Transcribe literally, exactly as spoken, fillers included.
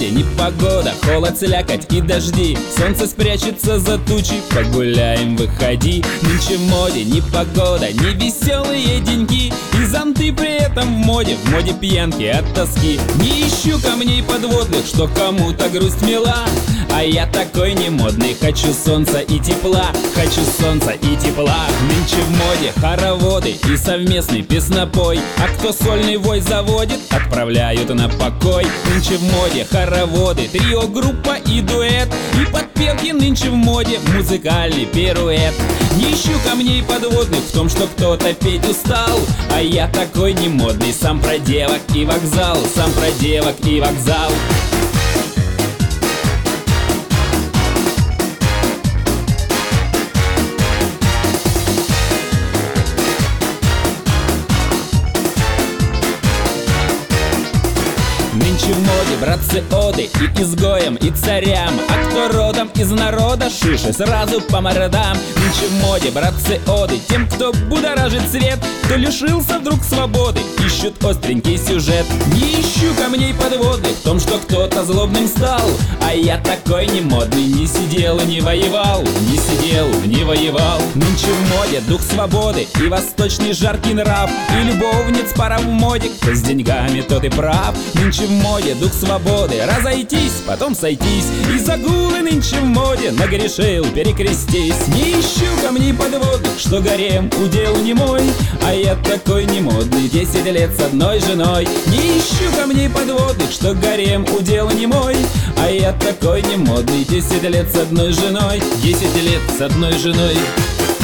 моде непогода, холод, слякоть и дожди. Солнце спрячется за тучи, погуляем, выходи. Нынче в моде непогода, не веселые деньги. И зонты при этом в моде, в моде пьянки от тоски. Не ищу камней подводных, что кому-то грусть мила. А я такой не модный, хочу солнца и тепла, хочу солнца и тепла. Нынче в моде хороводы и совместный песнопой. А кто сольный вой заводит, отправляют на покой. Нынче в моде хороводы, трио, группа и дуэт. И подпевки нынче в моде, музыкальный пируэт. Не ищу камней подводных в том, что кто-то петь устал. А я такой не модный, сам про девок и вокзал, сам про девок и вокзал. Нынче в моде, братцы, оды и изгоям, и царям. А кто родом из народа, шиши сразу по мордам. Нынче в моде, братцы, оды тем, кто будоражит свет, кто лишился вдруг свободы, ищут остренький сюжет. Не ищу камней подводных в том, что кто-то злобным стал. А я такой не модный, не сидел и не воевал, не сидел, не воевал. Нынче в моде дух свободы и восточный жаркий нрав. И любовниц пара в моде, кто с деньгами, тот и прав. Нынче в моде дух свободы, разойтись, потом сойтись. И загулы нынче в моде, нагрешил, перекрестись. Не ищу камней подводных, что гарем удел не мой. А я такой не модный, десять лет с одной женой. Не ищу камней подводных, что гарем удел не мой. А я такой не модный, десять лет с одной женой, десять лет с одной женой.